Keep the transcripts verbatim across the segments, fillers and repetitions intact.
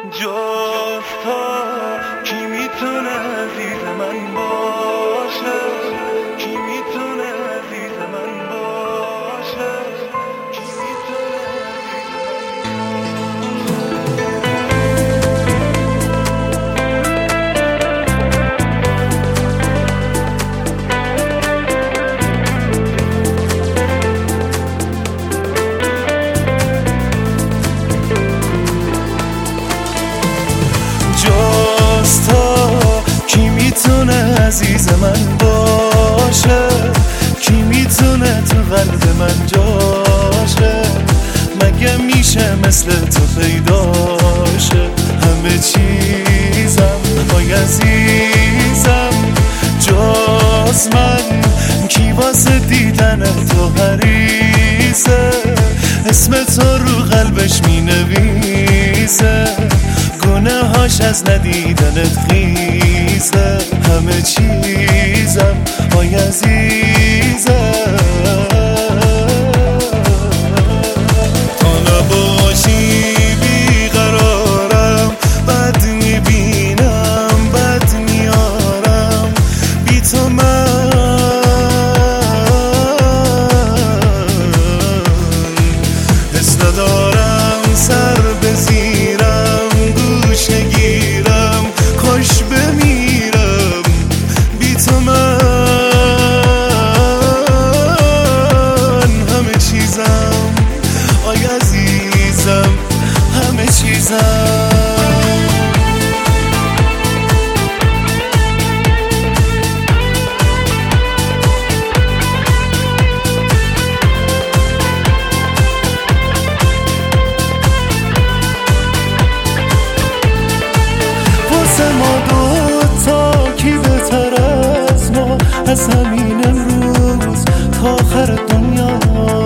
جاستا کی میتونه عزیز من باشه، کی میتونه عزیز من باشه، کی میتونه عزیز من باشه، کی میتونه تو قلب من جاشه، مگه میشه مثل تو پیداشه. همه چیزم وای عزیزم جز من، کی واسه دیدن تو حریصه، اسم تو رو قلبش مینویسه، گناهاش از ندیدنت خیزه. همه چیزم وای عزیزم تو نباشی بیقرارم، بد میبینم بد میارم، بی تو من حس ندارم سر بزیرم، گوشه گیرم خوش بمیرم، بی تو من همه چیزم آی عزیزم همه چیزم. از همین امروز تا آخر دنیا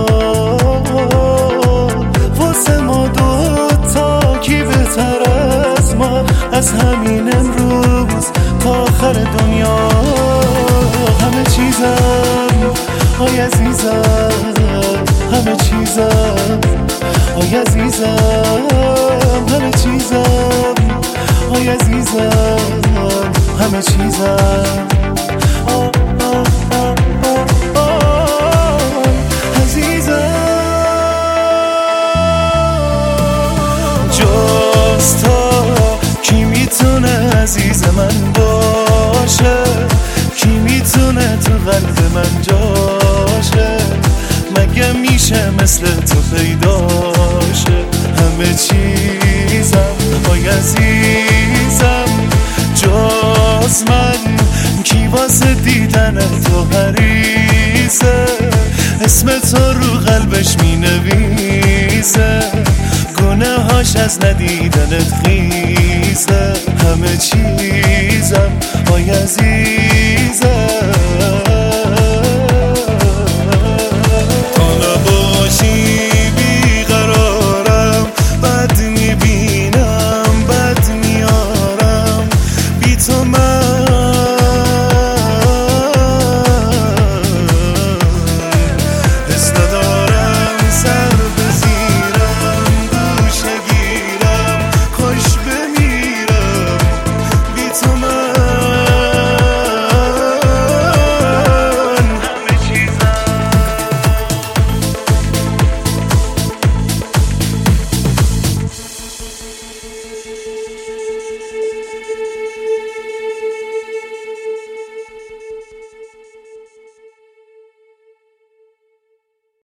واسه ما دوتا کی بهتر از ما، از همین امروز تا آخر دنیا. همه چیزم آی عزیزم همه چیزم آی عزیزم همه چیزم آی عزیزم همه چیزم. کی میتونه عزیز من باشه، کی میتونه تو قلب من جاشه، مگه میشه مثل تو پیداشه. همه چیزم وای عزیزم جز من، کی واسه دیدن تو حریصه، اسم تو رو قلبش مینویسه، گناهاش از ندیدنت خیزه. همه چیزم وای عزیزم